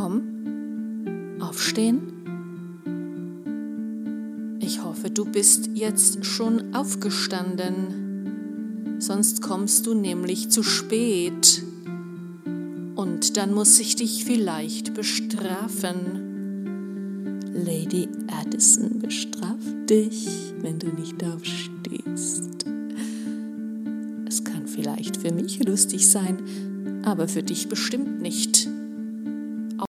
Komm, aufstehen. Ich hoffe, du bist jetzt schon aufgestanden, sonst kommst du nämlich zu spät. Und dann muss ich dich vielleicht bestrafen. Lady Addison bestraft dich, wenn du nicht aufstehst. Es kann vielleicht für mich lustig sein, aber für dich bestimmt nicht.